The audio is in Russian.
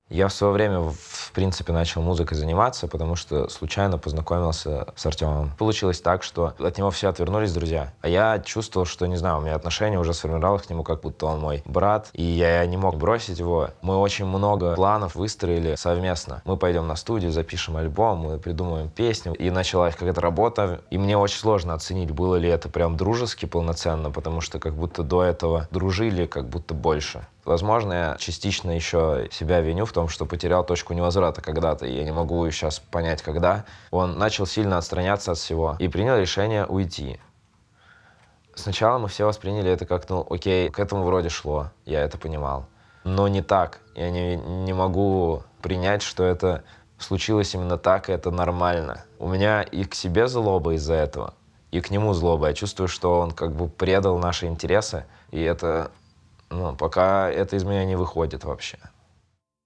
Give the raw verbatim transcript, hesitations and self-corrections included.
Я в свое время, в принципе, начал музыкой заниматься, потому что случайно познакомился с Артемом. Получилось так, что от него все отвернулись друзья, а я чувствовал, что, не знаю, у меня отношение уже сформировалось к нему, как будто он мой брат, и я не мог бросить его. Мы очень много планов выстроили совместно. Мы пойдем на студию, запишем альбом, мы придумаем песню, и началась какая-то работа, и мне очень сложно оценить, было ли это прям дружески полноценно, потому что как будто до этого дружили, как будто больше. Возможно, я частично еще себя виню в том, что потерял точку невозврата когда-то, и я не могу сейчас понять, когда. Он начал сильно отстраняться от всего и принял решение уйти. Сначала мы все восприняли это как, ну, окей, к этому вроде шло, я это понимал. Но не так. Я не, не могу принять, что это случилось именно так, и это нормально. У меня и к себе злоба из-за этого, и к нему злоба. Я чувствую, что он как бы предал наши интересы, и это... Ну, пока это из меня не выходит вообще.